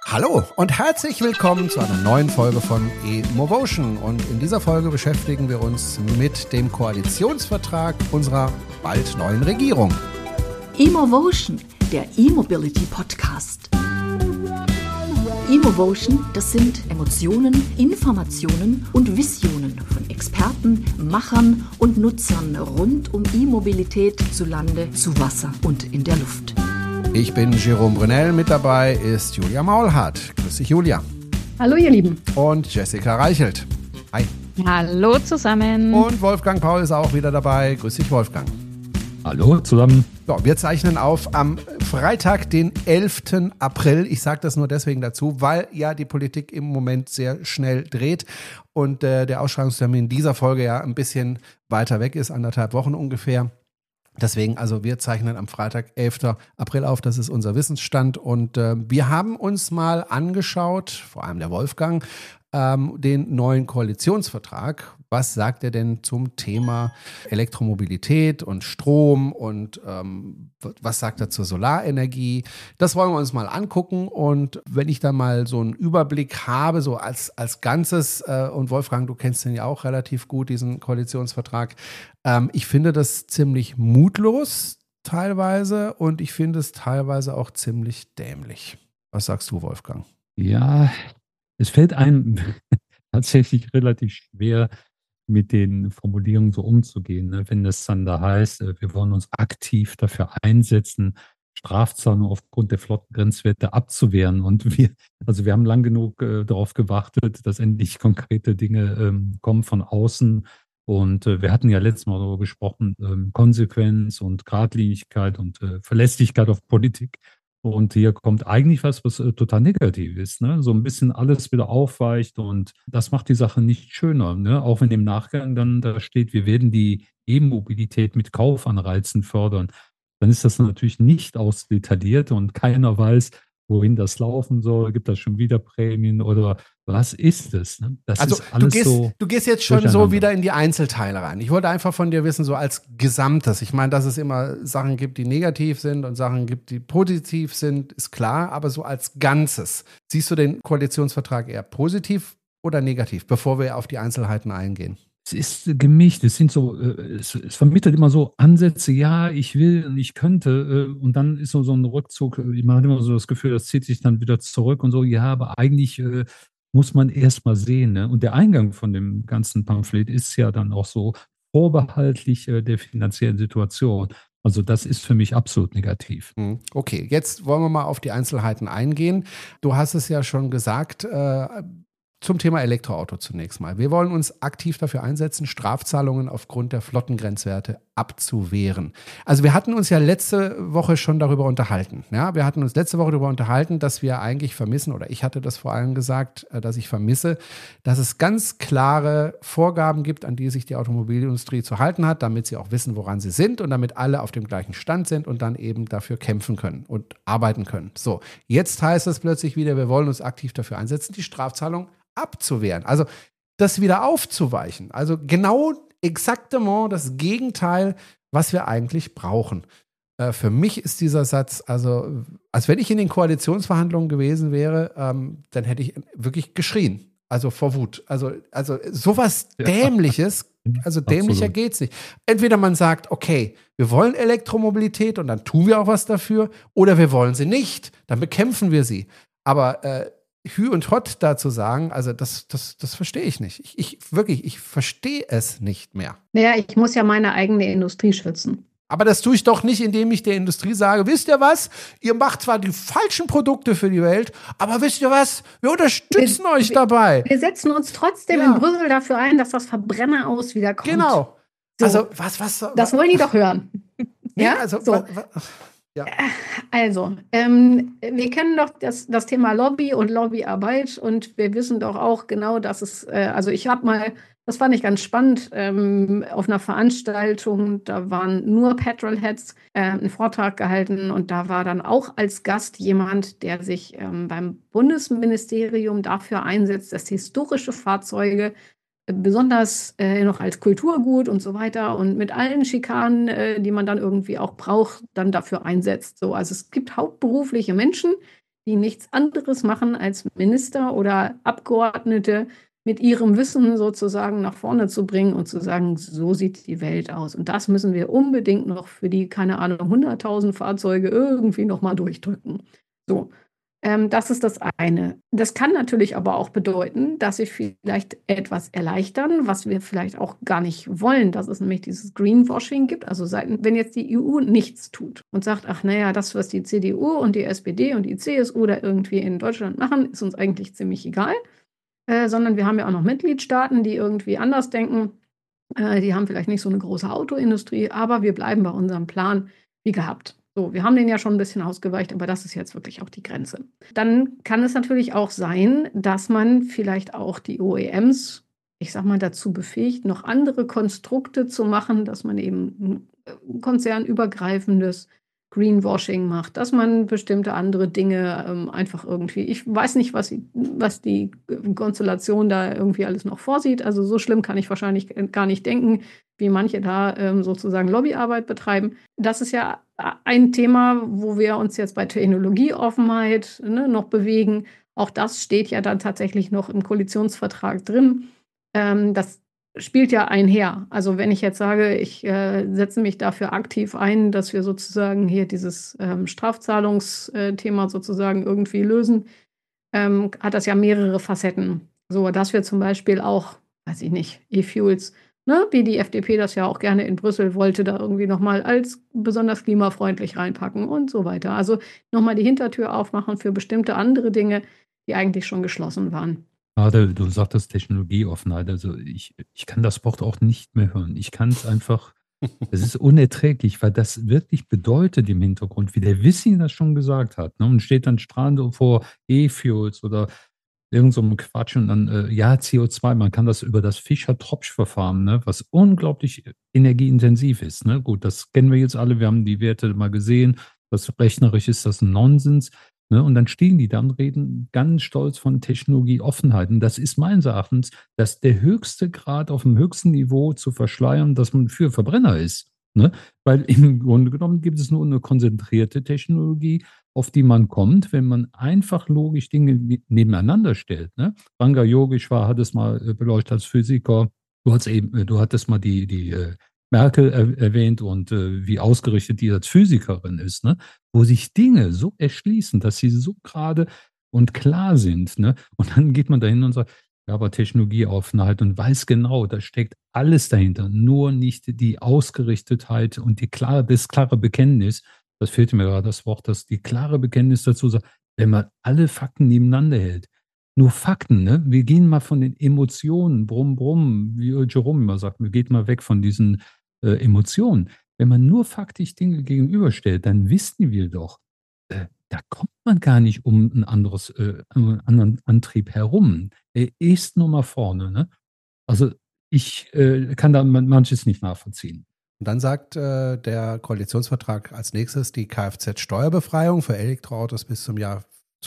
Hallo und herzlich willkommen zu einer neuen Folge von eMovotion. Und in dieser Folge beschäftigen wir uns mit dem Koalitionsvertrag unserer bald neuen Regierung. eMovotion, der E-Mobility-Podcast. eMovotion, das sind Emotionen, Informationen und Visionen von Experten, Machern und Nutzern rund um E-Mobilität zu Lande, zu Wasser und in der Luft. Ich bin Jerome Brunel, mit dabei ist Julia Maulhardt. Grüß dich, Julia. Hallo, ihr Lieben. Und Jessica Reichelt. Hi. Hallo zusammen. Und Wolfgang Paul ist auch wieder dabei. Grüß dich, Wolfgang. Hallo zusammen. So, wir zeichnen auf am Freitag, den 11. April. Ich sage das nur deswegen dazu, weil ja die Politik im Moment sehr schnell dreht und der Ausstrahlungstermin dieser Folge ja ein bisschen weiter weg ist, 1,5 Wochen ungefähr. Deswegen, also wir zeichnen am Freitag, 11. April auf, das ist unser Wissensstand. Und wir haben uns mal angeschaut, vor allem der Wolfgang, den neuen Koalitionsvertrag. Was sagt er denn zum Thema Elektromobilität und Strom und was sagt er zur Solarenergie? Das wollen wir uns mal angucken. Und wenn ich da mal so einen Überblick habe, so als Ganzes, und Wolfgang, du kennst den ja auch relativ gut, diesen Koalitionsvertrag, ich finde das ziemlich mutlos teilweise und ich finde es teilweise auch ziemlich dämlich. Was sagst du, Wolfgang? Ja, es fällt einem tatsächlich relativ schwer, mit den Formulierungen so umzugehen, ne? Wenn es dann da heißt, wir wollen uns aktiv dafür einsetzen, Strafzahlungen aufgrund der Flottengrenzwerte abzuwehren. Und wir haben lang genug darauf gewartet, dass endlich konkrete Dinge kommen von außen. Und wir hatten ja letztes Mal darüber gesprochen, Konsequenz und Geradlinigkeit und Verlässlichkeit auf Politik. Und hier kommt eigentlich was total negativ ist, ne? So ein bisschen alles wieder aufweicht und das macht die Sache nicht schöner, ne? Auch wenn im Nachgang dann da steht, wir werden die E-Mobilität mit Kaufanreizen fördern, dann ist das natürlich nicht ausdetailliert und keiner weiß, wohin das laufen soll. Gibt das schon wieder Prämien oder was ist es? Ne? Das also ist alles du gehst jetzt schon so wieder in die Einzelteile rein. Ich wollte einfach von dir wissen, so als Gesamtes. Ich meine, dass es immer Sachen gibt, die negativ sind und Sachen gibt, die positiv sind, ist klar. Aber so als Ganzes, siehst du den Koalitionsvertrag eher positiv oder negativ, bevor wir auf die Einzelheiten eingehen? Es ist gemischt. Es sind so, es vermittelt immer so Ansätze, ja, ich will und ich könnte, und dann ist so ein Rückzug. Man hat immer so das Gefühl, das zieht sich dann wieder zurück und so, ja, aber eigentlich muss man erst mal sehen, ne? Und der Eingang von dem ganzen Pamphlet ist ja dann auch so vorbehaltlich der finanziellen Situation. Also das ist für mich absolut negativ. Okay, jetzt wollen wir mal auf die Einzelheiten eingehen. Du hast es ja schon gesagt, zum Thema Elektroauto zunächst mal. Wir wollen uns aktiv dafür einsetzen, Strafzahlungen aufgrund der Flottengrenzwerte abzuwehren. Also wir hatten uns ja letzte Woche schon darüber unterhalten. Ja, wir hatten uns letzte Woche darüber unterhalten, dass wir eigentlich vermissen, oder ich hatte das vor allem gesagt, dass ich vermisse, dass es ganz klare Vorgaben gibt, an die sich die Automobilindustrie zu halten hat, damit sie auch wissen, woran sie sind und damit alle auf dem gleichen Stand sind und dann eben dafür kämpfen können und arbeiten können. So, jetzt heißt es plötzlich wieder, wir wollen uns aktiv dafür einsetzen, die Strafzahlung abzuwehren. Also das wieder aufzuweichen. Also genau exaktement das Gegenteil, was wir eigentlich brauchen. Für mich ist dieser Satz, also als wenn ich in den Koalitionsverhandlungen gewesen wäre, dann hätte ich wirklich geschrien. Also vor Wut. Also sowas Dämliches, also dämlicher geht's nicht. Entweder man sagt, okay, wir wollen Elektromobilität und dann tun wir auch was dafür, oder wir wollen sie nicht, dann bekämpfen wir sie. Aber Hü und Hott dazu sagen, also das verstehe ich nicht. Ich verstehe es nicht mehr. Naja, ich muss ja meine eigene Industrie schützen. Aber das tue ich doch nicht, indem ich der Industrie sage, wisst ihr was, ihr macht zwar die falschen Produkte für die Welt, aber wisst ihr was, wir unterstützen euch dabei. Wir setzen uns trotzdem in Brüssel dafür ein, dass das Verbrenner aus wieder kommt. Genau. So. Also was das wollen die doch hören. Ja, also so. Ja. Also, wir kennen doch das Thema Lobby und Lobbyarbeit und wir wissen doch auch genau, dass es, also ich habe mal, das fand ich ganz spannend, auf einer Veranstaltung, da waren nur Petrolheads, einen Vortrag gehalten und da war dann auch als Gast jemand, der sich beim Bundesministerium dafür einsetzt, dass historische Fahrzeuge besonders noch als Kulturgut und so weiter und mit allen Schikanen, die man dann irgendwie auch braucht, dann dafür einsetzt. So, also es gibt hauptberufliche Menschen, die nichts anderes machen als Minister oder Abgeordnete mit ihrem Wissen sozusagen nach vorne zu bringen und zu sagen, so sieht die Welt aus. Und das müssen wir unbedingt noch für die, keine Ahnung, 100.000 Fahrzeuge irgendwie nochmal durchdrücken. So, das ist das eine. Das kann natürlich aber auch bedeuten, dass sie vielleicht etwas erleichtern, was wir vielleicht auch gar nicht wollen, dass es nämlich dieses Greenwashing gibt. Also wenn jetzt die EU nichts tut und sagt, ach naja, das, was die CDU und die SPD und die CSU da irgendwie in Deutschland machen, ist uns eigentlich ziemlich egal. Sondern wir haben ja auch noch Mitgliedstaaten, die irgendwie anders denken. Die haben vielleicht nicht so eine große Autoindustrie, aber wir bleiben bei unserem Plan wie gehabt. So, wir haben den ja schon ein bisschen ausgeweicht, aber das ist jetzt wirklich auch die Grenze. Dann kann es natürlich auch sein, dass man vielleicht auch die OEMs, ich sag mal, dazu befähigt, noch andere Konstrukte zu machen, dass man eben ein konzernübergreifendes Greenwashing macht, dass man bestimmte andere Dinge einfach irgendwie, ich weiß nicht, was die Konstellation da irgendwie alles noch vorsieht. Also so schlimm kann ich wahrscheinlich gar nicht denken, wie manche da sozusagen Lobbyarbeit betreiben. Das ist ja ein Thema, wo wir uns jetzt bei Technologieoffenheit noch bewegen. Auch das steht ja dann tatsächlich noch im Koalitionsvertrag drin. Das spielt ja einher. Also wenn ich jetzt sage, ich setze mich dafür aktiv ein, dass wir sozusagen hier dieses Strafzahlungsthema sozusagen irgendwie lösen, hat das ja mehrere Facetten. So, dass wir zum Beispiel auch, weiß ich nicht, E-Fuels, wie die FDP das ja auch gerne in Brüssel wollte, da irgendwie nochmal als besonders klimafreundlich reinpacken und so weiter. Also nochmal die Hintertür aufmachen für bestimmte andere Dinge, die eigentlich schon geschlossen waren. Gerade du sagtest Technologieoffenheit, also ich kann das Wort auch nicht mehr hören. Ich kann es einfach, es ist unerträglich, weil das wirklich bedeutet im Hintergrund, wie der Wissi das schon gesagt hat, ne? Und steht dann strahlend vor E-Fuels oder irgend so einem Quatsch und dann, ja, CO2, man kann das über das Fischer-Tropsch-Verfahren, ne, was unglaublich energieintensiv ist. Ne? Gut, das kennen wir jetzt alle, wir haben die Werte mal gesehen, das rechnerisch ist das Nonsens. Ne? Und dann stehen die da und reden ganz stolz von Technologieoffenheit. Und das ist meines Erachtens der höchste Grad auf dem höchsten Niveau zu verschleiern, dass man für Verbrenner ist. Ne? Weil im Grunde genommen gibt es nur eine konzentrierte Technologie, auf die man kommt, wenn man einfach logisch Dinge nebeneinander stellt. Ne? Ranga Yogeshwar hat es mal beleuchtet als Physiker. Du hattest mal die Merkel erwähnt und wie ausgerichtet die als Physikerin ist, ne? Wo sich Dinge so erschließen, dass sie so gerade und klar sind. Ne? Und dann geht man dahin und sagt, ja, aber Technologieoffenheit und weiß genau, da steckt alles dahinter, nur nicht die Ausgerichtetheit und das klare Bekenntnis. Das fehlte mir gerade das Wort, dass die klare Bekenntnis dazu sagt, wenn man alle Fakten nebeneinander hält. Nur Fakten, ne? Wir gehen mal von den Emotionen, brumm, brumm, wie Jerome immer sagt, wir gehen mal weg von diesen Emotionen. Wenn man nur faktisch Dinge gegenüberstellt, dann wissen wir doch, da kommt man gar nicht um einen anderen Antrieb herum. Er ist nur mal vorne. Ne? Also ich kann da manches nicht nachvollziehen. Und dann sagt der Koalitionsvertrag als nächstes die Kfz-Steuerbefreiung für Elektroautos bis zum Jahr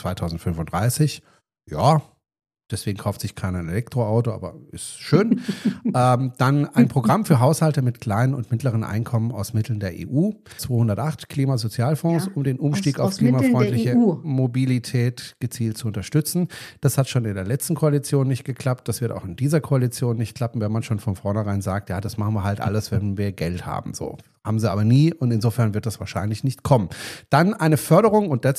2035. Ja, deswegen kauft sich keiner ein Elektroauto, aber ist schön. Dann ein Programm für Haushalte mit kleinen und mittleren Einkommen aus Mitteln der EU. 208 Klimasozialfonds, um den Umstieg auf klimafreundliche Mobilität gezielt zu unterstützen. Das hat schon in der letzten Koalition nicht geklappt. Das wird auch in dieser Koalition nicht klappen, wenn man schon von vornherein sagt, ja, das machen wir halt alles, wenn wir Geld haben. So. Haben sie aber nie und insofern wird das wahrscheinlich nicht kommen. Dann eine Förderung und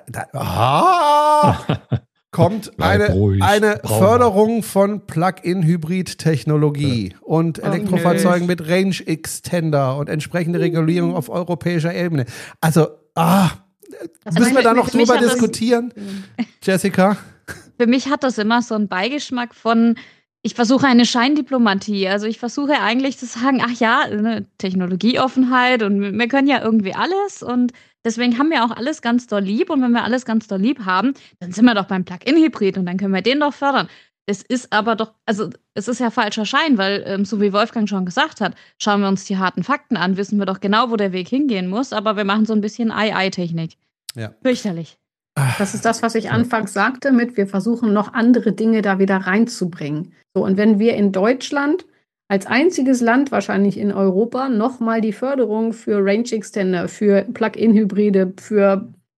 kommt eine Förderung von Plug-in-Hybrid-Technologie und Elektrofahrzeugen mit Range-Extender und entsprechende Regulierung auf europäischer Ebene. Also, müssen wir da noch drüber diskutieren, Jessica? Für mich hat das immer so einen Beigeschmack von, ich versuche eine Scheindiplomatie. Also ich versuche eigentlich zu sagen, ach ja, eine Technologieoffenheit und wir können ja irgendwie alles und deswegen haben wir auch alles ganz doll lieb und wenn wir alles ganz doll lieb haben, dann sind wir doch beim Plug-in-Hybrid und dann können wir den doch fördern. Es ist aber doch, also es ist ja falscher Schein, weil so wie Wolfgang schon gesagt hat, schauen wir uns die harten Fakten an, wissen wir doch genau, wo der Weg hingehen muss, aber wir machen so ein bisschen Ei-Ei-Technik. Ja. Fürchterlich. Das ist das, was ich anfangs sagte, wir versuchen noch andere Dinge da wieder reinzubringen. So, und wenn wir in Deutschland als einziges Land wahrscheinlich in Europa nochmal die Förderung für Range Extender, für Plug-in-Hybride, für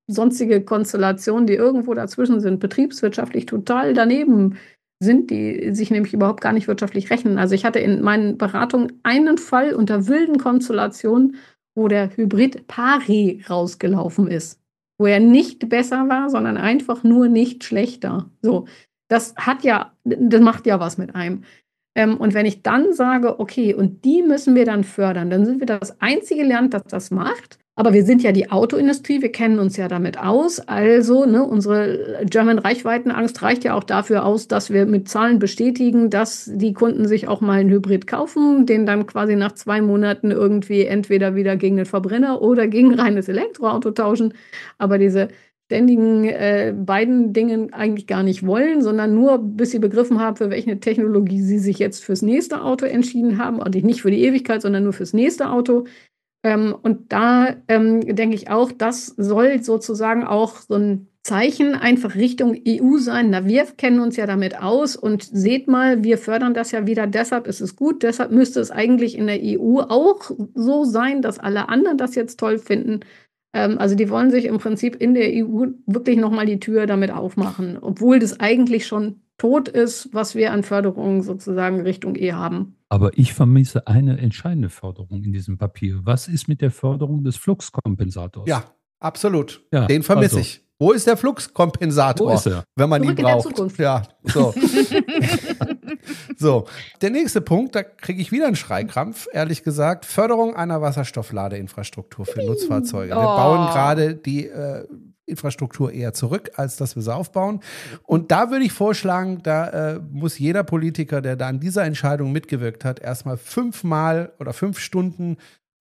sonstige Konstellationen, die irgendwo dazwischen sind, betriebswirtschaftlich total daneben sind, die sich nämlich überhaupt gar nicht wirtschaftlich rechnen. Also ich hatte in meinen Beratungen einen Fall unter wilden Konstellationen, wo der Hybrid pari rausgelaufen ist, wo er nicht besser war, sondern einfach nur nicht schlechter. So, das macht ja was mit einem. Und wenn ich dann sage, okay, und die müssen wir dann fördern, dann sind wir das einzige Land, das das macht. Aber wir sind ja die Autoindustrie, wir kennen uns ja damit aus. Also unsere German Reichweitenangst reicht ja auch dafür aus, dass wir mit Zahlen bestätigen, dass die Kunden sich auch mal einen Hybrid kaufen, den dann quasi nach 2 Monaten irgendwie entweder wieder gegen den Verbrenner oder gegen ein reines Elektroauto tauschen. Aber diese ständigen beiden Dingen eigentlich gar nicht wollen, sondern nur, bis sie begriffen haben, für welche Technologie sie sich jetzt fürs nächste Auto entschieden haben. Und nicht für die Ewigkeit, sondern nur fürs nächste Auto. Und da denke ich auch, das soll sozusagen auch so ein Zeichen einfach Richtung EU sein. Na, wir kennen uns ja damit aus und seht mal, wir fördern das ja wieder, deshalb ist es gut, deshalb müsste es eigentlich in der EU auch so sein, dass alle anderen das jetzt toll finden. Also die wollen sich im Prinzip in der EU wirklich nochmal die Tür damit aufmachen, obwohl das eigentlich schon tot ist, was wir an Förderungen sozusagen Richtung E haben. Aber ich vermisse eine entscheidende Förderung in diesem Papier. Was ist mit der Förderung des Fluxkompensators? Ja, absolut. Ja, den vermisse ich. Wo ist der Fluxkompensator? Wo ist er? Wenn man ihn Zurück in der braucht. Zukunft. Ja, so. So, der nächste Punkt, da kriege ich wieder einen Schreikrampf, ehrlich gesagt. Förderung einer Wasserstoffladeinfrastruktur für Nutzfahrzeuge. Wir bauen gerade die Infrastruktur eher zurück, als dass wir sie aufbauen. Und da würde ich vorschlagen, da muss jeder Politiker, der da an dieser Entscheidung mitgewirkt hat, erstmal 5 Stunden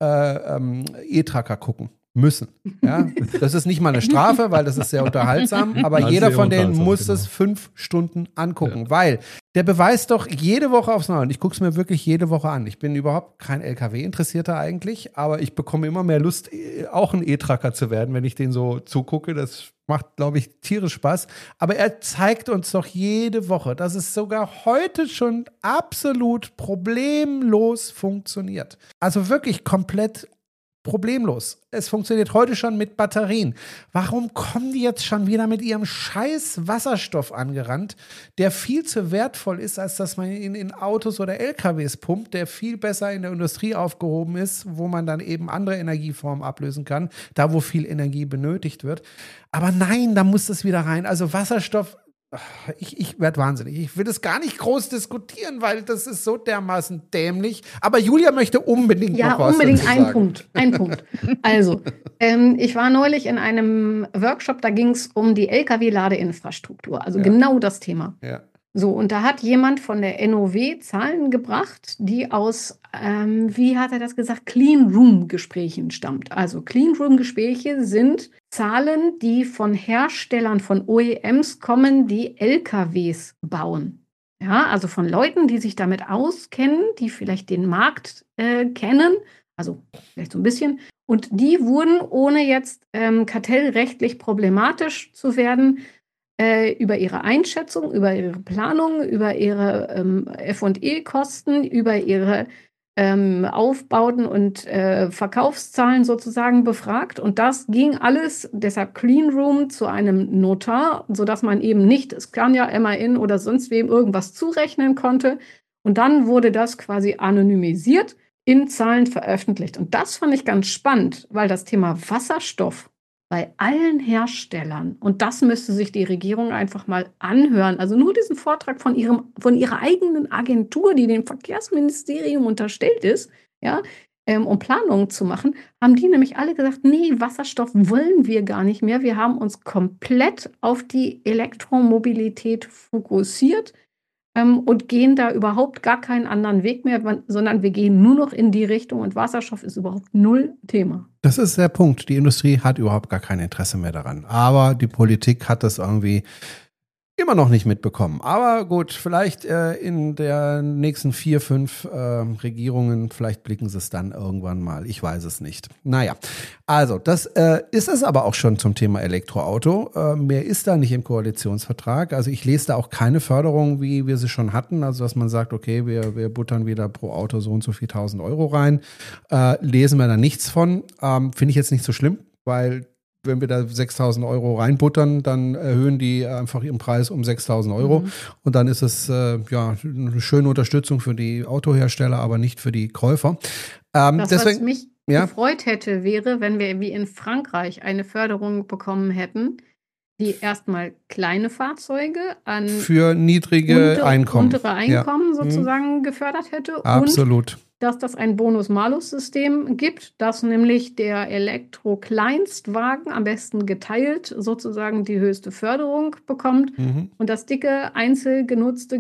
E-Tracker gucken müssen. Ja? Das ist nicht mal eine Strafe, weil das ist sehr unterhaltsam, aber Ja, jeder sehr von denen unterhaltsam, muss genau. es 5 Stunden angucken, weil der beweist doch jede Woche aufs Neue, und ich gucke es mir wirklich jede Woche an. Ich bin überhaupt kein LKW-Interessierter eigentlich, aber ich bekomme immer mehr Lust, auch ein E-Tracker zu werden, wenn ich den so zugucke. Das macht, glaube ich, tierisch Spaß. Aber er zeigt uns doch jede Woche, dass es sogar heute schon absolut problemlos funktioniert. Also wirklich komplett problemlos. Es funktioniert heute schon mit Batterien. Warum kommen die jetzt schon wieder mit ihrem scheiß Wasserstoff angerannt, der viel zu wertvoll ist, als dass man ihn in Autos oder LKWs pumpt, der viel besser in der Industrie aufgehoben ist, wo man dann eben andere Energieformen ablösen kann, da wo viel Energie benötigt wird. Aber nein, da muss das wieder rein. Also Wasserstoff, ich werde wahnsinnig. Ich will das gar nicht groß diskutieren, weil das ist so dermaßen dämlich. Aber Julia möchte unbedingt noch was dazu sagen. Ein Punkt. Also, ich war neulich in einem Workshop, da ging es um die Lkw-Ladeinfrastruktur. Also genau das Thema. Ja. So, und da hat jemand von der NOW Zahlen gebracht, die aus, wie hat er das gesagt, Clean Room Gesprächen stammt. Also Clean Room Gespräche sind Zahlen, die von Herstellern, von OEMs kommen, die LKWs bauen. Ja, also von Leuten, die sich damit auskennen, die vielleicht den Markt kennen, also vielleicht so ein bisschen. Und die wurden, ohne jetzt kartellrechtlich problematisch zu werden, über ihre Einschätzung, über ihre Planung, über ihre F&E-Kosten, über ihre Aufbauten und Verkaufszahlen sozusagen befragt. Und das ging alles, deshalb Clean Room, zu einem Notar, sodass man eben nicht Scania, MAN oder sonst wem irgendwas zurechnen konnte. Und dann wurde das quasi anonymisiert in Zahlen veröffentlicht. Und das fand ich ganz spannend, weil das Thema Wasserstoff bei allen Herstellern, und das müsste sich die Regierung einfach mal anhören, also nur diesen Vortrag von ihrer eigenen Agentur, die dem Verkehrsministerium unterstellt ist, ja, um Planungen zu machen, haben die nämlich alle gesagt, nee, Wasserstoff wollen wir gar nicht mehr. Wir haben uns komplett auf die Elektromobilität fokussiert und gehen da überhaupt gar keinen anderen Weg mehr, sondern wir gehen nur noch in die Richtung, und Wasserstoff ist überhaupt null Thema. Das ist der Punkt. Die Industrie hat überhaupt gar kein Interesse mehr daran. Aber die Politik hat das irgendwie immer noch nicht mitbekommen. Aber gut, vielleicht in der nächsten 4, 5 Regierungen, vielleicht blicken sie es dann irgendwann mal. Ich weiß es nicht. Naja, also das ist es aber auch schon zum Thema Elektroauto. Mehr ist da nicht im Koalitionsvertrag. Also ich lese da auch keine Förderung, wie wir sie schon hatten. Also dass man sagt, okay, wir buttern wieder pro Auto so und so viel 1.000 € rein. Lesen wir da nichts von. Finde ich jetzt nicht so schlimm, weil wenn wir da 6.000 Euro reinbuttern, dann erhöhen die einfach ihren Preis um 6.000 Euro. Und dann ist es eine schöne Unterstützung für die Autohersteller, aber nicht für die Käufer. Was mich gefreut hätte, wäre, wenn wir wie in Frankreich eine Förderung bekommen hätten, die erstmal kleine Fahrzeuge an für niedrige untere Einkommen sozusagen gefördert hätte. Absolut. Und dass das ein Bonus-Malus-System gibt, dass nämlich der Elektro-Kleinstwagen am besten geteilt sozusagen die höchste Förderung bekommt und das dicke, einzelgenutzte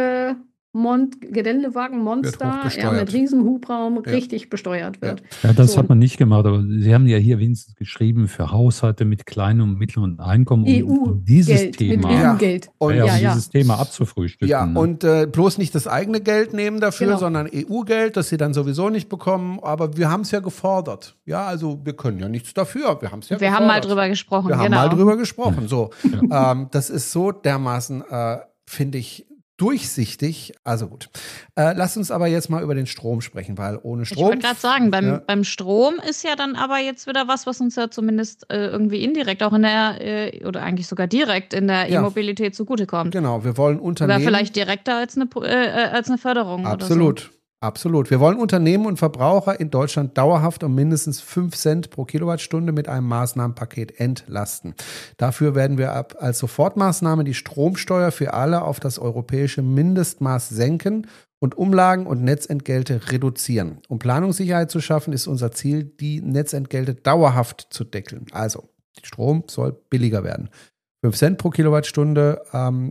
Geländewagen-Monster mit Riesenhubraum richtig besteuert wird. Ja, das hat man nicht gemacht, aber Sie haben ja hier wenigstens geschrieben für Haushalte mit kleinem und mittleren Einkommen, um dieses Thema dieses Thema abzufrühstücken. Ja, und bloß nicht das eigene Geld nehmen dafür, sondern EU-Geld, das sie dann sowieso nicht bekommen. Aber wir haben es ja gefordert. Ja, also wir können ja nichts dafür. Wir haben es ja gefordert. Wir haben mal drüber gesprochen. Wir haben mal drüber gesprochen. So, das ist so dermaßen, finde ich, durchsichtig. Also gut. Lass uns aber jetzt mal über den Strom sprechen, weil ohne Strom... Ich wollte gerade sagen, beim Strom ist ja dann aber jetzt wieder was uns ja zumindest irgendwie indirekt auch in der, oder eigentlich sogar direkt in der E-Mobilität zugutekommt. Genau, wir wollen Unternehmen... Oder vielleicht direkter als eine Förderung Absolut. oder so. Absolut. Wir wollen Unternehmen und Verbraucher in Deutschland dauerhaft um mindestens 5 Cent pro Kilowattstunde mit einem Maßnahmenpaket entlasten. Dafür werden wir als Sofortmaßnahme die Stromsteuer für alle auf das europäische Mindestmaß senken und Umlagen und Netzentgelte reduzieren. Um Planungssicherheit zu schaffen, ist unser Ziel, die Netzentgelte dauerhaft zu deckeln. Also, Strom soll billiger werden. 5 Cent pro Kilowattstunde,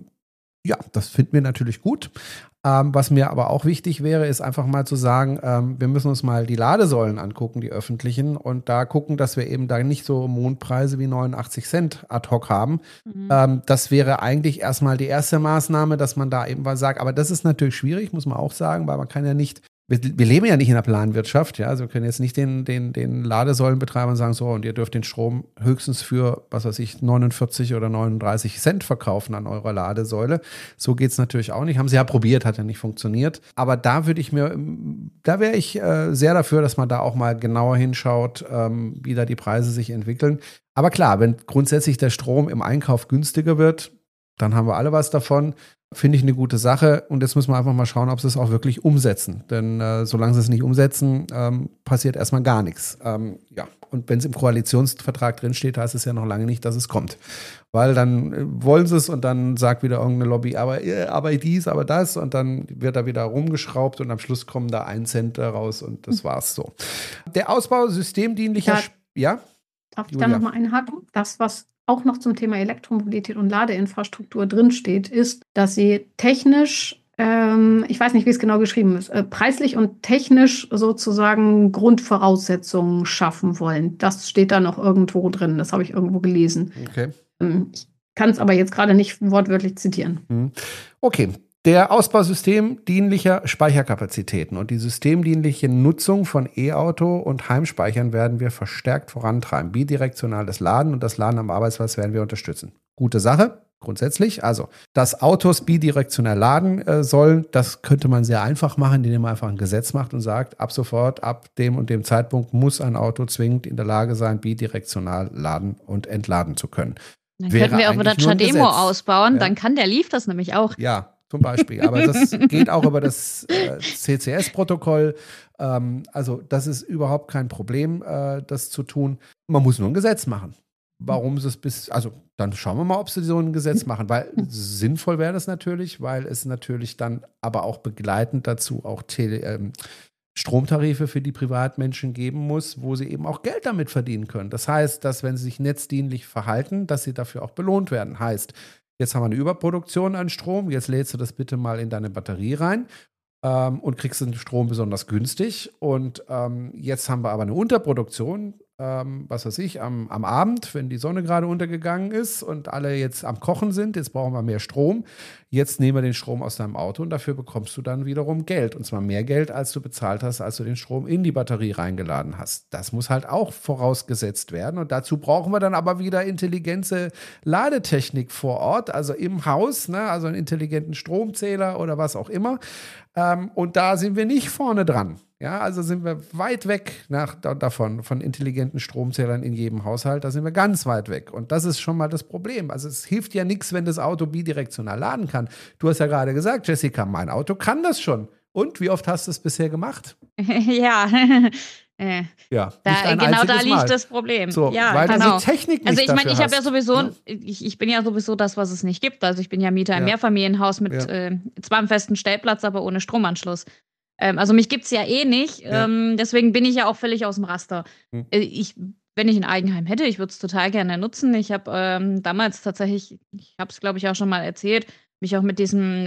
das finden wir natürlich gut. Was mir aber auch wichtig wäre, ist einfach mal zu sagen, wir müssen uns mal die Ladesäulen angucken, die öffentlichen, und da gucken, dass wir eben da nicht so Mondpreise wie 89 Cent ad hoc haben. Das wäre eigentlich erstmal die erste Maßnahme, dass man da eben was sagt. Aber das ist natürlich schwierig, muss man auch sagen, weil man kann ja nicht, wir leben ja nicht in der Planwirtschaft, ja, also wir können jetzt nicht den Ladesäulenbetreibern sagen, so, und ihr dürft den Strom höchstens für, 49 oder 39 Cent verkaufen an eurer Ladesäule. So geht's natürlich auch nicht. Haben sie ja probiert, hat ja nicht funktioniert. Aber da wäre ich sehr dafür, dass man da auch mal genauer hinschaut, wie da die Preise sich entwickeln. Aber klar, wenn grundsätzlich der Strom im Einkauf günstiger wird, dann haben wir alle was davon. Finde ich eine gute Sache, und jetzt müssen wir einfach mal schauen, ob sie es auch wirklich umsetzen. Denn solange sie es nicht umsetzen, passiert erstmal gar nichts. Und wenn es im Koalitionsvertrag drinsteht, heißt es ja noch lange nicht, dass es kommt. Weil dann wollen sie es und dann sagt wieder irgendeine Lobby, aber dies, aber das, und dann wird da wieder rumgeschraubt und am Schluss kommen da 1 Cent raus und das war's so. Der Ausbau systemdienlicher... Darf ich da nochmal einhaken? Das, was auch noch zum Thema Elektromobilität und Ladeinfrastruktur drinsteht, ist, dass sie technisch, ich weiß nicht, wie es genau geschrieben ist, preislich und technisch sozusagen Grundvoraussetzungen schaffen wollen. Das steht da noch irgendwo drin, das habe ich irgendwo gelesen. Okay. Ich kann es aber jetzt gerade nicht wortwörtlich zitieren. Okay. Der Ausbau systemdienlicher Speicherkapazitäten und die systemdienliche Nutzung von E-Auto und Heimspeichern werden wir verstärkt vorantreiben. Bidirektionales Laden und das Laden am Arbeitsplatz werden wir unterstützen. Gute Sache, grundsätzlich. Also, dass Autos bidirektional laden sollen, das könnte man sehr einfach machen, indem man einfach ein Gesetz macht und sagt, ab sofort, ab dem und dem Zeitpunkt muss ein Auto zwingend in der Lage sein, bidirektional laden und entladen zu können. Dann könnten wir auch wieder CHAdeMO ausbauen, dann kann der Leaf das nämlich auch. Ja, zum Beispiel. Aber das geht auch über das CCS-Protokoll. Also das ist überhaupt kein Problem, das zu tun. Man muss nur ein Gesetz machen. Warum sie dann schauen wir mal, ob sie so ein Gesetz machen. Weil sinnvoll wäre das natürlich, weil es natürlich dann aber auch begleitend dazu auch Stromtarife für die Privatmenschen geben muss, wo sie eben auch Geld damit verdienen können. Das heißt, dass wenn sie sich netzdienlich verhalten, dass sie dafür auch belohnt werden. Heißt, jetzt haben wir eine Überproduktion an Strom, jetzt lädst du das bitte mal in deine Batterie rein und kriegst den Strom besonders günstig. Und jetzt haben wir aber eine Unterproduktion, was weiß ich, am Abend, wenn die Sonne gerade untergegangen ist und alle jetzt am Kochen sind, jetzt brauchen wir mehr Strom. Jetzt nehmen wir den Strom aus deinem Auto und dafür bekommst du dann wiederum Geld. Und zwar mehr Geld, als du bezahlt hast, als du den Strom in die Batterie reingeladen hast. Das muss halt auch vorausgesetzt werden. Und dazu brauchen wir dann aber wieder intelligente Ladetechnik vor Ort, also im Haus, ne? Also einen intelligenten Stromzähler oder was auch immer. Und da sind wir nicht vorne dran. Ja, also sind wir weit weg davon, von intelligenten Stromzählern in jedem Haushalt. Da sind wir ganz weit weg. Und das ist schon mal das Problem. Also es hilft ja nichts, wenn das Auto bidirektional laden kann. Du hast ja gerade gesagt, Jessica, mein Auto kann das schon. Und wie oft hast du es bisher gemacht? Ja. Ja, genau da liegt das Problem. So, ja, weil genau. die Technik nicht also ich meine, ich habe ja sowieso, ja? ich bin ja sowieso das, was es nicht gibt. Also ich bin ja Mieter im Mehrfamilienhaus mit zwar einem festen Stellplatz, aber ohne Stromanschluss. Also mich gibt es ja eh nicht. Deswegen bin ich ja auch völlig aus dem Raster. Wenn ich ein Eigenheim hätte, ich würde es total gerne nutzen. Ich habe damals tatsächlich, ich habe es glaube ich auch schon mal erzählt, mich auch mit diesem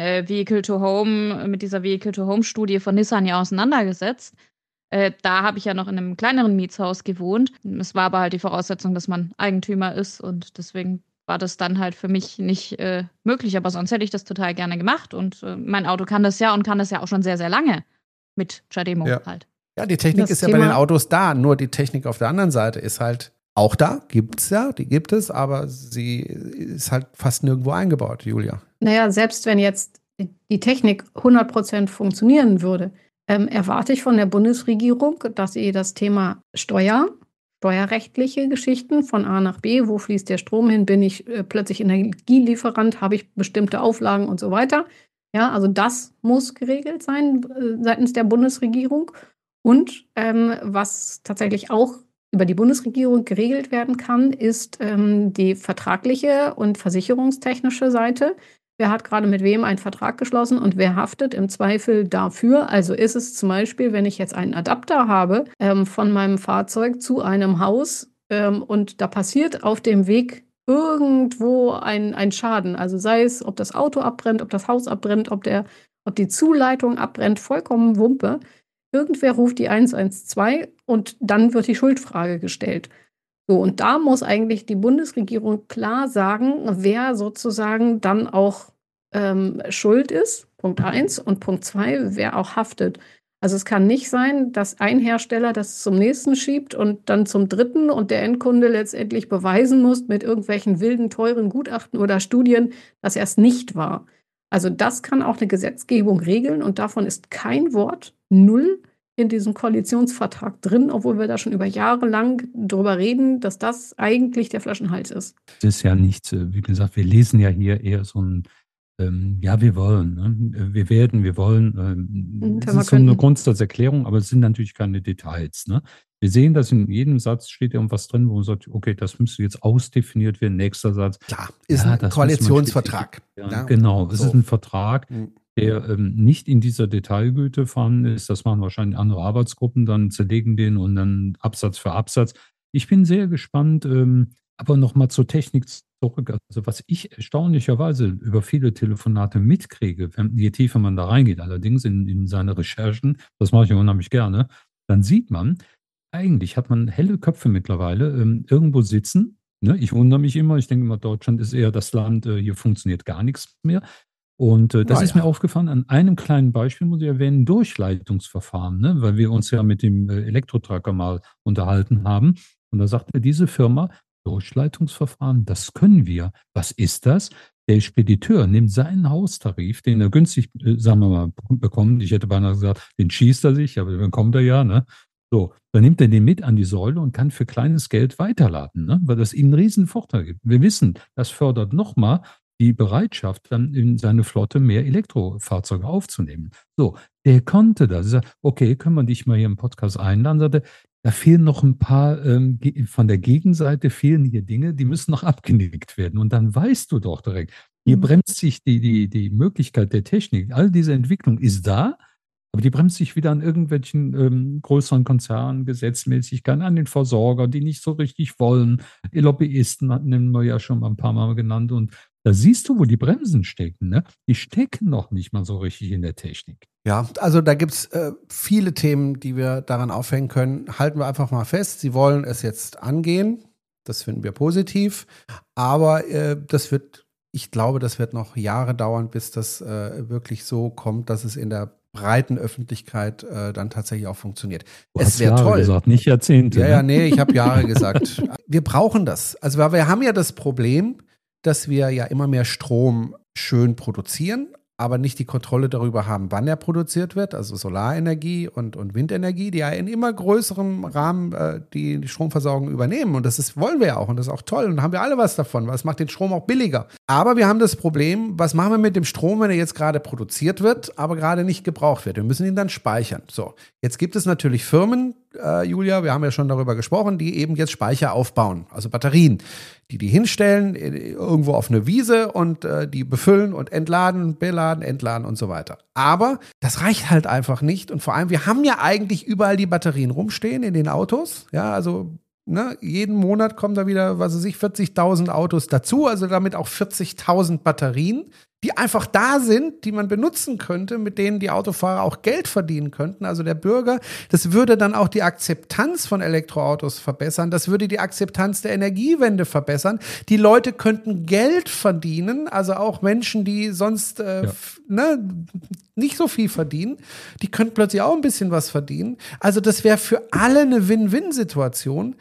mit dieser Vehicle-to-Home-Studie von Nissan ja auseinandergesetzt. Da habe ich ja noch in einem kleineren Mietshaus gewohnt. Es war aber halt die Voraussetzung, dass man Eigentümer ist und deswegen war das dann halt für mich nicht möglich. Aber sonst hätte ich das total gerne gemacht und mein Auto kann das ja und kann das ja auch schon sehr, sehr lange mit CHAdeMO halt. Ja, die Technik ist ja bei den Autos da, nur die Technik auf der anderen Seite ist halt auch da, die gibt es, aber sie ist halt fast nirgendwo eingebaut, Julia. Naja, selbst wenn jetzt die Technik 100% funktionieren würde, erwarte ich von der Bundesregierung, dass sie das Thema steuerrechtliche Geschichten von A nach B, wo fließt der Strom hin, bin ich plötzlich Energielieferant, habe ich bestimmte Auflagen und so weiter. Ja, also das muss geregelt sein seitens der Bundesregierung. Und was tatsächlich auch über die Bundesregierung geregelt werden kann, ist die vertragliche und versicherungstechnische Seite. Wer hat gerade mit wem einen Vertrag geschlossen und wer haftet im Zweifel dafür? Also ist es zum Beispiel, wenn ich jetzt einen Adapter habe von meinem Fahrzeug zu einem Haus und da passiert auf dem Weg irgendwo ein Schaden. Also sei es, ob das Auto abbrennt, ob das Haus abbrennt, ob die Zuleitung abbrennt, vollkommen Wumpe. Irgendwer ruft die 112 und dann wird die Schuldfrage gestellt. So, und da muss eigentlich die Bundesregierung klar sagen, wer sozusagen dann auch schuld ist, Punkt 1, und Punkt 2, wer auch haftet. Also es kann nicht sein, dass ein Hersteller das zum nächsten schiebt und dann zum dritten und der Endkunde letztendlich beweisen muss mit irgendwelchen wilden, teuren Gutachten oder Studien, dass er es nicht war. Also das kann auch eine Gesetzgebung regeln und davon ist kein Wort, null, in diesem Koalitionsvertrag drin, obwohl wir da schon über Jahre lang drüber reden, dass das eigentlich der Flaschenhals ist. Das ist ja nichts, wie gesagt, wir lesen ja hier eher so ein wir wollen, ne? Wir wollen. Das ist so eine Grundsatzerklärung, aber es sind natürlich keine Details. Ne? Wir sehen, dass in jedem Satz steht irgendwas drin, wo man sagt, okay, das müsste jetzt ausdefiniert werden. Nächster Satz. Klar, ist ein Koalitionsvertrag. Ja, genau, es ist ein Vertrag, der nicht in dieser Detailgüte vorhanden ist. Das machen wahrscheinlich andere Arbeitsgruppen, dann zerlegen den und dann Absatz für Absatz. Ich bin sehr gespannt, aber nochmal zur Technik zurück. Also was ich erstaunlicherweise über viele Telefonate mitkriege, je tiefer man da reingeht, allerdings in seine Recherchen, das mache ich unheimlich gerne, dann sieht man, eigentlich hat man helle Köpfe mittlerweile irgendwo sitzen. Ne? Ich wundere mich immer, ich denke immer, Deutschland ist eher das Land, hier funktioniert gar nichts mehr. Und das ist mir aufgefallen, an einem kleinen Beispiel muss ich erwähnen, Durchleitungsverfahren, ne? Weil wir uns ja mit dem Elektrotracker mal unterhalten haben. Und da sagte diese Firma, Durchleitungsverfahren, das können wir. Was ist das? Der Spediteur nimmt seinen Haustarif, den er günstig, sagen wir mal, bekommt. Ich hätte beinahe gesagt, den schießt er sich, aber dann kommt er ja, ne? So, dann nimmt er den mit an die Säule und kann für kleines Geld weiterladen, ne? Weil das ihm einen riesen Vorteil gibt. Wir wissen, das fördert nochmal die Bereitschaft, dann in seine Flotte mehr Elektrofahrzeuge aufzunehmen. So, der konnte das. Er sagt, okay, können wir dich mal hier im Podcast einladen? Sagte, da fehlen noch ein paar, von der Gegenseite fehlen hier Dinge, die müssen noch abgenickt werden. Und dann weißt du doch direkt, hier bremst sich die Möglichkeit der Technik. All diese Entwicklung ist da, aber die bremst sich wieder an irgendwelchen größeren Konzernen, Gesetzmäßigkeiten, an den Versorger, die nicht so richtig wollen. Die Lobbyisten nennen wir ja schon mal ein paar Mal genannt. Und da siehst du, wo die Bremsen stecken. Ne? Die stecken noch nicht mal so richtig in der Technik. Ja, also da gibt es viele Themen, die wir daran aufhängen können. Halten wir einfach mal fest, Sie wollen es jetzt angehen. Das finden wir positiv. Aber ich glaube, das wird noch Jahre dauern, bis das wirklich so kommt, dass es in der breiten Öffentlichkeit dann tatsächlich auch funktioniert. Es wäre toll. Gesagt, nicht Jahrzehnte. Ja, nee, ich habe Jahre gesagt. Wir brauchen das. Also wir haben ja das Problem, dass wir ja immer mehr Strom schön produzieren, aber nicht die Kontrolle darüber haben, wann er produziert wird, also Solarenergie und Windenergie, die ja in immer größerem Rahmen die Stromversorgung übernehmen. Und wollen wir ja auch und das ist auch toll und da haben wir alle was davon, weil es macht den Strom auch billiger. Aber wir haben das Problem, was machen wir mit dem Strom, wenn er jetzt gerade produziert wird, aber gerade nicht gebraucht wird? Wir müssen ihn dann speichern. So, jetzt gibt es natürlich Firmen, Julia, wir haben ja schon darüber gesprochen, die eben jetzt Speicher aufbauen, also Batterien, die hinstellen irgendwo auf eine Wiese und die befüllen und entladen, beladen, entladen und so weiter. Aber das reicht halt einfach nicht und vor allem, wir haben ja eigentlich überall die Batterien rumstehen in den Autos, ja, also jeden Monat kommen da wieder, 40.000 Autos dazu, also damit auch 40.000 Batterien, die einfach da sind, die man benutzen könnte, mit denen die Autofahrer auch Geld verdienen könnten. Also der Bürger, das würde dann auch die Akzeptanz von Elektroautos verbessern, das würde die Akzeptanz der Energiewende verbessern. Die Leute könnten Geld verdienen, also auch Menschen, die sonst nicht so viel verdienen, die könnten plötzlich auch ein bisschen was verdienen. Also das wäre für alle eine Win-Win-Situation.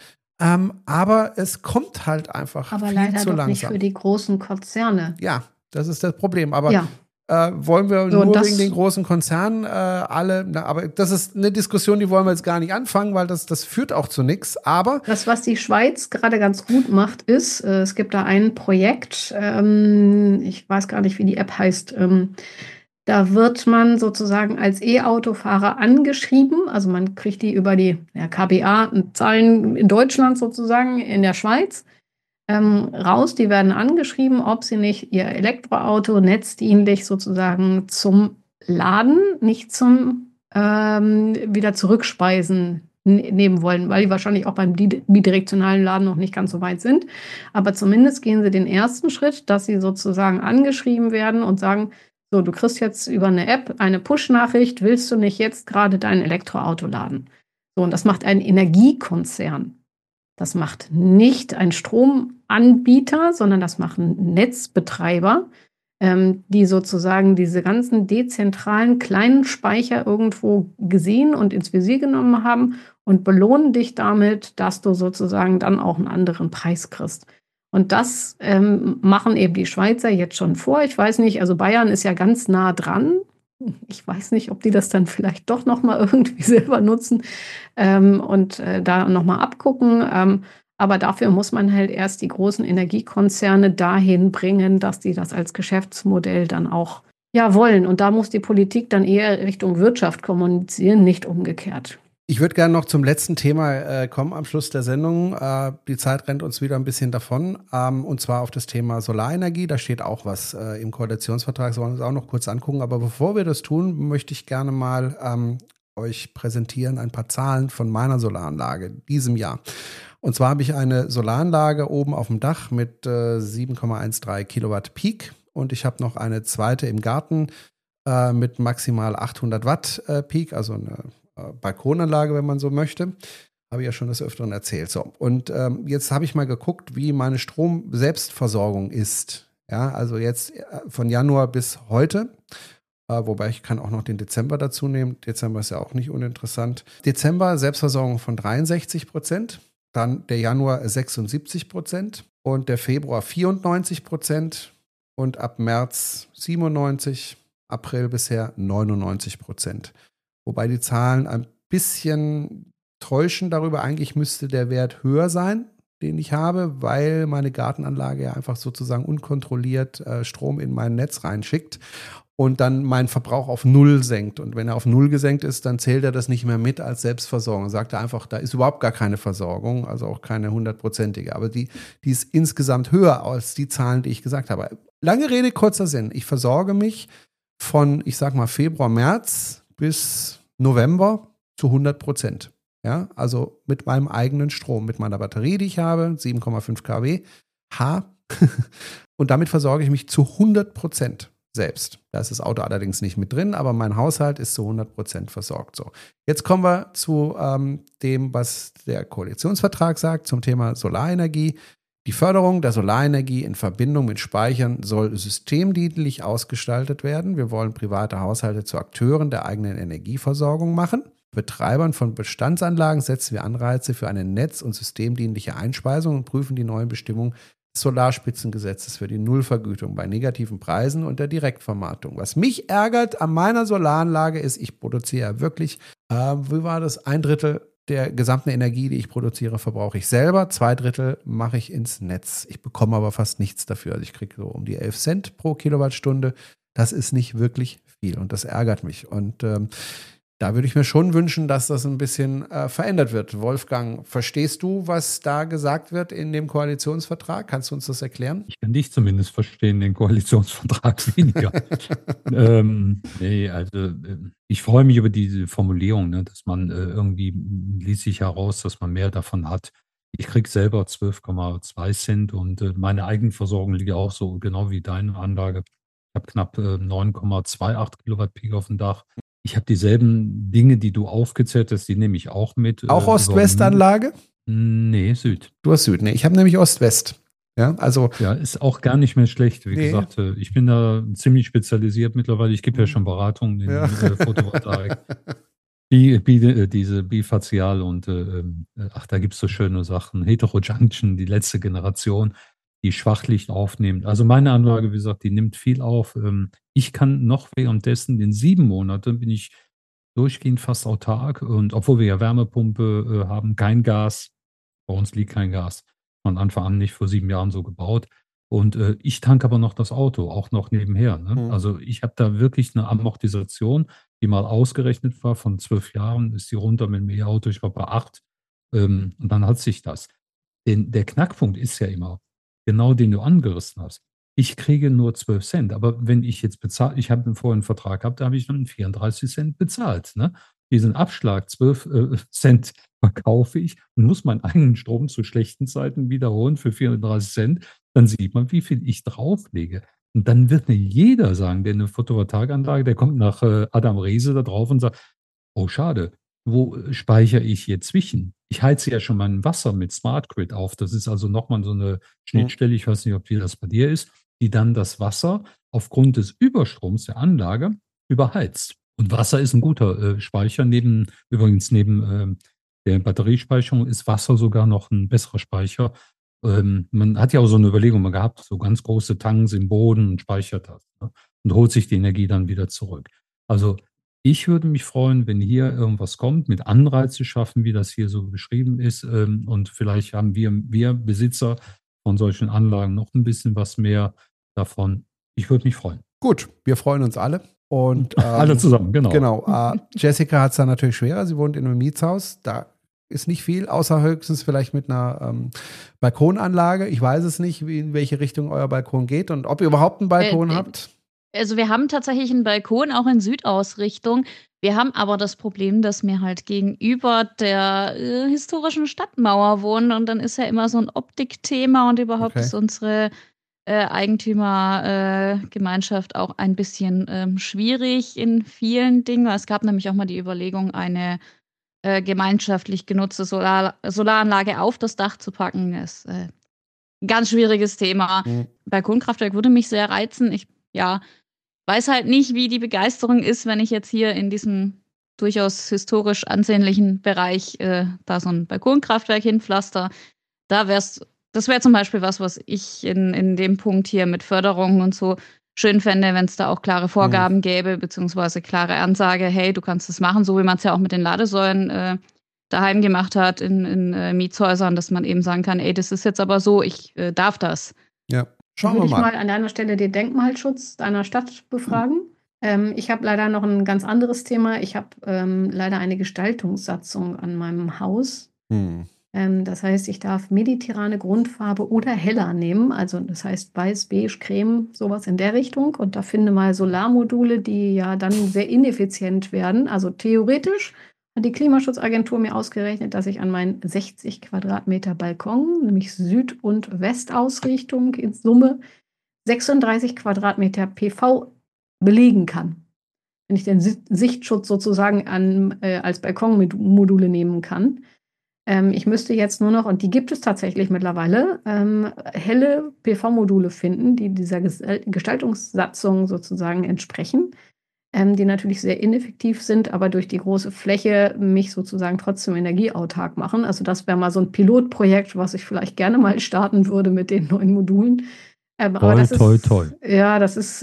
Aber es kommt halt einfach viel zu langsam. Aber leider doch nicht für die großen Konzerne. Ja, das ist das Problem. Aber wollen wir nur wegen den großen Konzernen aber das ist eine Diskussion, die wollen wir jetzt gar nicht anfangen, weil das führt auch zu nichts. Aber das, was die Schweiz gerade ganz gut macht, ist, es gibt da ein Projekt, ich weiß gar nicht, wie die App heißt, da wird man sozusagen als E-Autofahrer angeschrieben, also man kriegt die über die KBA-Zahlen in Deutschland sozusagen, in der Schweiz, raus. Die werden angeschrieben, ob sie nicht ihr Elektroauto netzdienlich sozusagen zum Laden, nicht zum wieder zurückspeisen nehmen wollen, weil die wahrscheinlich auch beim bidirektionalen Laden noch nicht ganz so weit sind. Aber zumindest gehen sie den ersten Schritt, dass sie sozusagen angeschrieben werden und sagen, so, du kriegst jetzt über eine App eine Push-Nachricht, willst du nicht jetzt gerade dein Elektroauto laden? So, und das macht ein Energiekonzern. Das macht nicht ein Stromanbieter, sondern das machen Netzbetreiber, die sozusagen diese ganzen dezentralen kleinen Speicher irgendwo gesehen und ins Visier genommen haben und belohnen dich damit, dass du sozusagen dann auch einen anderen Preis kriegst. Und das machen eben die Schweizer jetzt schon vor. Ich weiß nicht, also Bayern ist ja ganz nah dran. Ich weiß nicht, ob die das dann vielleicht doch noch mal irgendwie selber nutzen und da noch mal abgucken. Aber dafür muss man halt erst die großen Energiekonzerne dahin bringen, dass die das als Geschäftsmodell dann auch wollen. Und da muss die Politik dann eher Richtung Wirtschaft kommunizieren, nicht umgekehrt. Ich würde gerne noch zum letzten Thema kommen am Schluss der Sendung. Die Zeit rennt uns wieder ein bisschen davon. Und zwar auf das Thema Solarenergie. Da steht auch was im Koalitionsvertrag. Das wollen wir uns auch noch kurz angucken. Aber bevor wir das tun, möchte ich gerne mal euch präsentieren ein paar Zahlen von meiner Solaranlage diesem Jahr. Und zwar habe ich eine Solaranlage oben auf dem Dach mit 7,13 Kilowatt Peak. Und ich habe noch eine zweite im Garten mit maximal 800 Watt Peak, also eine Balkonanlage, wenn man so möchte. Habe ich ja schon des Öfteren erzählt. So, und jetzt habe ich mal geguckt, wie meine Stromselbstversorgung ist. Ja, also jetzt von Januar bis heute. Wobei ich kann auch noch den Dezember dazu nehmen. Dezember ist ja auch nicht uninteressant. Dezember Selbstversorgung von 63%. Dann der Januar 76% und der Februar 94% und ab März 97%, April bisher 99%. Wobei die Zahlen ein bisschen täuschen darüber. Eigentlich müsste der Wert höher sein, den ich habe, weil meine Gartenanlage ja einfach sozusagen unkontrolliert Strom in mein Netz reinschickt und dann meinen Verbrauch auf Null senkt. Und wenn er auf Null gesenkt ist, dann zählt er das nicht mehr mit als Selbstversorgung. Sagt er einfach, da ist überhaupt gar keine Versorgung, also auch keine 100%ige. Aber die ist insgesamt höher als die Zahlen, die ich gesagt habe. Lange Rede, kurzer Sinn. Ich versorge mich von, ich sag mal, Februar, März bis November zu 100%. Ja, also mit meinem eigenen Strom, mit meiner Batterie, die ich habe, 7,5 kW, und damit versorge ich mich zu 100% selbst. Da ist das Auto allerdings nicht mit drin, aber mein Haushalt ist zu 100% versorgt. So, jetzt kommen wir zu dem, was der Koalitionsvertrag sagt zum Thema Solarenergie. Die Förderung der Solarenergie in Verbindung mit Speichern soll systemdienlich ausgestaltet werden. Wir wollen private Haushalte zu Akteuren der eigenen Energieversorgung machen. Betreibern von Bestandsanlagen setzen wir Anreize für eine netz- und systemdienliche Einspeisung und prüfen die neuen Bestimmungen Solarspitzengesetzes für die Nullvergütung bei negativen Preisen und der Direktvermarktung. Was mich ärgert an meiner Solaranlage ist, ich produziere ja wirklich, wie war das, 1/3 der gesamten Energie, die ich produziere, verbrauche ich selber, 2/3 mache ich ins Netz. Ich bekomme aber fast nichts dafür. Also ich kriege so um die 11 Cent pro Kilowattstunde. Das ist nicht wirklich viel und das ärgert mich. Und da würde ich mir schon wünschen, dass das ein bisschen verändert wird. Wolfgang, verstehst du, was da gesagt wird in dem Koalitionsvertrag? Kannst du uns das erklären? Ich kann dich zumindest verstehen, den Koalitionsvertrag weniger. Nee, also ich freue mich über diese Formulierung, ne, dass man irgendwie ließ sich heraus, dass man mehr davon hat. Ich kriege selber 12,2 Cent und meine Eigenversorgung liegt auch so genau wie deine Anlage. Ich habe knapp 9,28 Kilowatt Peak auf dem Dach. Ich habe dieselben Dinge, die du aufgezählt hast, die nehme ich auch mit. Auch Ost-West-Anlage? Nee, Süd. Du hast Süd. Nee, ich habe nämlich Ost-West. Ja, also. Ja, ist auch gar nicht mehr schlecht. Wie gesagt, ich bin da ziemlich spezialisiert mittlerweile. Ich gebe ja schon Beratungen in Photovoltaik. Diese Bifazial und da gibt es so schöne Sachen. Heterojunction, die letzte Generation, die Schwachlicht aufnimmt. Also meine Anlage, wie gesagt, die nimmt viel auf. Ich kann noch währenddessen, in 7 Monaten bin ich durchgehend fast autark. Und obwohl wir ja Wärmepumpe haben, kein Gas. Bei uns liegt kein Gas. Von Anfang an nicht, vor 7 Jahren so gebaut. Und ich tanke aber noch das Auto, auch noch nebenher. Ne? Also ich habe da wirklich eine Amortisation, die mal ausgerechnet war, von 12 Jahren ist die runter mit dem E-Auto, ich war bei 8. Und dann hat sich das. Der Knackpunkt ist ja immer, genau den du angerissen hast. Ich kriege nur 12 Cent, aber wenn ich jetzt bezahle, ich habe vorhin einen Vertrag gehabt, da habe ich dann 34 Cent bezahlt. Ne? Diesen Abschlag, 12 Cent verkaufe ich und muss meinen eigenen Strom zu schlechten Zeiten wiederholen für 34 Cent. Dann sieht man, wie viel ich drauflege. Und dann wird mir jeder sagen, der eine Photovoltaikanlage, der kommt nach Adam Riese da drauf und sagt, oh schade, wo speichere ich hier zwischen? Ich heize ja schon mein Wasser mit Smart Grid auf. Das ist also nochmal so eine Schnittstelle, ich weiß nicht, ob das bei dir ist, die dann das Wasser aufgrund des Überstroms der Anlage überheizt. Und Wasser ist ein guter Speicher. Übrigens neben der Batteriespeicherung ist Wasser sogar noch ein besserer Speicher. Man hat ja auch so eine Überlegung mal gehabt, so ganz große Tanks im Boden und speichert das, ne? Und holt sich die Energie dann wieder zurück. Also ich würde mich freuen, wenn hier irgendwas kommt, mit Anreize schaffen, wie das hier so beschrieben ist. Und vielleicht haben wir Besitzer von solchen Anlagen noch ein bisschen was mehr davon. Ich würde mich freuen. Gut, wir freuen uns alle. Und, alle zusammen, genau. Genau. Jessica hat es dann natürlich schwerer. Sie wohnt in einem Mietshaus. Da ist nicht viel, außer höchstens vielleicht mit einer Balkonanlage. Ich weiß es nicht, in welche Richtung euer Balkon geht und ob ihr überhaupt einen Balkon habt. Also wir haben tatsächlich einen Balkon, auch in Südausrichtung. Wir haben aber das Problem, dass wir halt gegenüber der historischen Stadtmauer wohnen. Und dann ist ja immer so ein Optikthema und überhaupt ist unsere Eigentümergemeinschaft auch ein bisschen schwierig in vielen Dingen. Es gab nämlich auch mal die Überlegung, eine gemeinschaftlich genutzte Solaranlage auf das Dach zu packen. Das ist ein ganz schwieriges Thema. Balkonkraftwerk würde mich sehr reizen. Ich weiß halt nicht, wie die Begeisterung ist, wenn ich jetzt hier in diesem durchaus historisch ansehnlichen Bereich da so ein Balkonkraftwerk hinpflaster. Das wäre zum Beispiel was ich in dem Punkt hier mit Förderung und so schön fände, wenn es da auch klare Vorgaben gäbe, beziehungsweise klare Ansage, hey, du kannst das machen, so wie man es ja auch mit den Ladesäulen daheim gemacht hat in Mietshäusern, dass man eben sagen kann, ey, das ist jetzt aber so, ich darf das. Ja, schauen wir mal. Würde ich mal an deiner Stelle den Denkmalschutz deiner Stadt befragen. Ich habe leider noch ein ganz anderes Thema. Ich habe leider eine Gestaltungssatzung an meinem Haus. Das heißt, ich darf mediterrane Grundfarbe oder heller nehmen. Also das heißt weiß, beige, creme, sowas in der Richtung. Und da finde mal Solarmodule, die ja dann sehr ineffizient werden. Also theoretisch hat die Klimaschutzagentur mir ausgerechnet, dass ich an meinen 60 Quadratmeter Balkon, nämlich Süd- und Westausrichtung in Summe 36 Quadratmeter PV belegen kann. Wenn ich den Sichtschutz sozusagen als Balkonmodule nehmen kann. Ich müsste jetzt nur noch, und die gibt es tatsächlich mittlerweile, helle PV-Module finden, die dieser Gestaltungssatzung sozusagen entsprechen. die natürlich sehr ineffektiv sind, aber durch die große Fläche mich sozusagen trotzdem energieautark machen. Also das wäre mal so ein Pilotprojekt, was ich vielleicht gerne mal starten würde mit den neuen Modulen. Toll. Ja, das ist,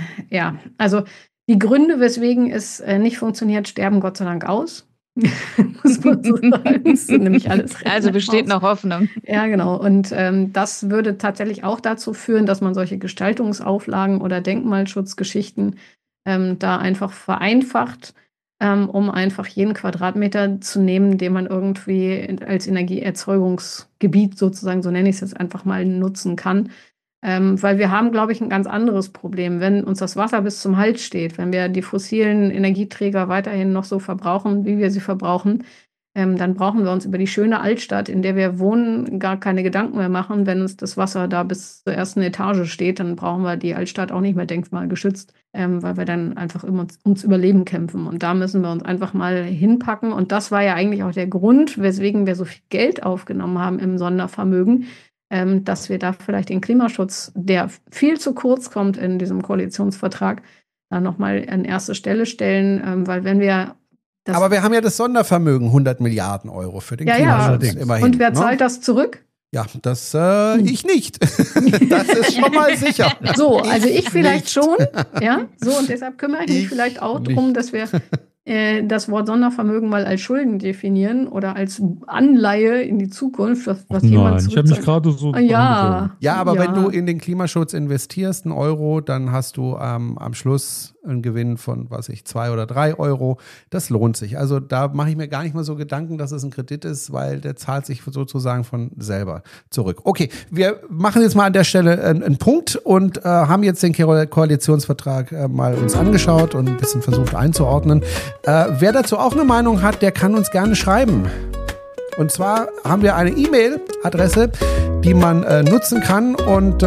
also die Gründe, weswegen es nicht funktioniert, sterben Gott sei Dank aus. Muss man so sagen. Das ist nämlich alles also besteht noch Hoffnung. Ja, genau. Und das würde tatsächlich auch dazu führen, dass man solche Gestaltungsauflagen oder Denkmalschutzgeschichten da einfach vereinfacht, um einfach jeden Quadratmeter zu nehmen, den man irgendwie als Energieerzeugungsgebiet sozusagen, so nenne ich es jetzt einfach mal, nutzen kann. Weil wir haben, glaube ich, ein ganz anderes Problem. Wenn uns das Wasser bis zum Hals steht, wenn wir die fossilen Energieträger weiterhin noch so verbrauchen, wie wir sie verbrauchen, dann brauchen wir uns über die schöne Altstadt, in der wir wohnen, gar keine Gedanken mehr machen. Wenn uns das Wasser da bis zur ersten Etage steht, dann brauchen wir die Altstadt auch nicht mehr denkmalgeschützt, weil wir dann einfach ums Überleben kämpfen. Und da müssen wir uns einfach mal hinpacken. Und das war ja eigentlich auch der Grund, weswegen wir so viel Geld aufgenommen haben im Sondervermögen, dass wir da vielleicht den Klimaschutz, der viel zu kurz kommt in diesem Koalitionsvertrag, da nochmal an erste Stelle stellen, weil wenn wir aber wir haben ja das Sondervermögen, 100 Milliarden Euro für den Klimaschutz. Immerhin, und wer zahlt das zurück? Ja, das ich nicht. Das ist schon mal sicher. So, also ich vielleicht schon. Ja, so, und deshalb kümmere ich mich vielleicht auch darum, dass wir das Wort Sondervermögen mal als Schulden definieren oder als Anleihe in die Zukunft. Was jemand ich habe mich gerade so... Ja, aber wenn du in den Klimaschutz investierst, 1 Euro, dann hast du am Schluss einen Gewinn von, 2 oder 3 Euro. Das lohnt sich. Also da mache ich mir gar nicht mal so Gedanken, dass es ein Kredit ist, weil der zahlt sich sozusagen von selber zurück. Okay, wir machen jetzt mal an der Stelle einen Punkt und haben jetzt den Koalitionsvertrag mal uns angeschaut und ein bisschen versucht einzuordnen. Wer dazu auch eine Meinung hat, der kann uns gerne schreiben. Und zwar haben wir eine E-Mail-Adresse, die man nutzen kann und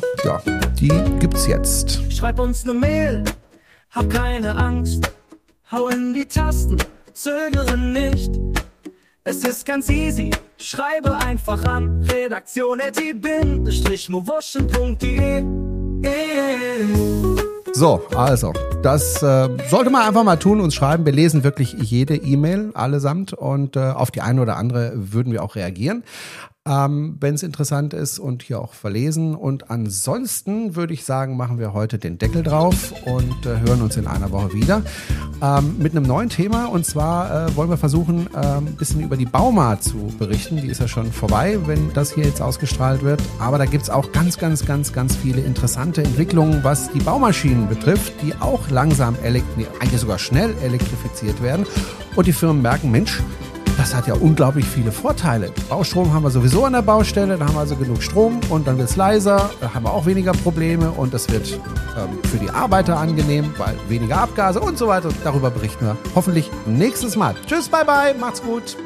die gibt's jetzt. Schreib uns eine Mail, hab keine Angst, hau in die Tasten, zögere nicht. Es ist ganz easy, schreibe einfach an redaktion@i-mowoschen.de. So, also, das sollte man einfach mal tun, uns schreiben. Wir lesen wirklich jede E-Mail allesamt und auf die eine oder andere würden wir auch reagieren, wenn es interessant ist und hier auch verlesen. Und ansonsten würde ich sagen, machen wir heute den Deckel drauf und hören uns in einer Woche wieder mit einem neuen Thema. Und zwar wollen wir versuchen, ein bisschen über die Bauma zu berichten. Die ist ja schon vorbei, wenn das hier jetzt ausgestrahlt wird. Aber da gibt es auch ganz viele interessante Entwicklungen, was die Baumaschinen betrifft, die auch langsam, eigentlich sogar schnell elektrifiziert werden. Und die Firmen merken, Mensch, das hat ja unglaublich viele Vorteile. Baustrom haben wir sowieso an der Baustelle, da haben wir also genug Strom und dann wird es leiser, da haben wir auch weniger Probleme und das wird für die Arbeiter angenehm, weil weniger Abgase und so weiter. Darüber berichten wir hoffentlich nächstes Mal. Tschüss, bye bye, macht's gut.